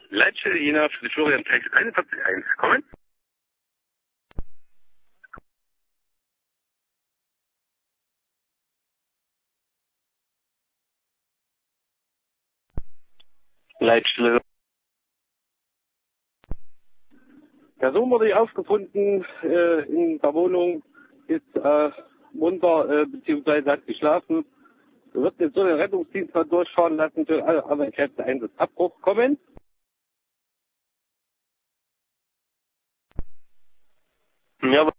Leitstelle Jena für die Florian Tex 41.1. Kommen. Leitstelle. Person wurde aufgefunden in der Wohnung, ist munter bzw. hat geschlafen. Wir wird jetzt so den Rettungsdienst mal durchfahren lassen, für alle anderen Kräfte Einsatzabbruch kommen. Ja,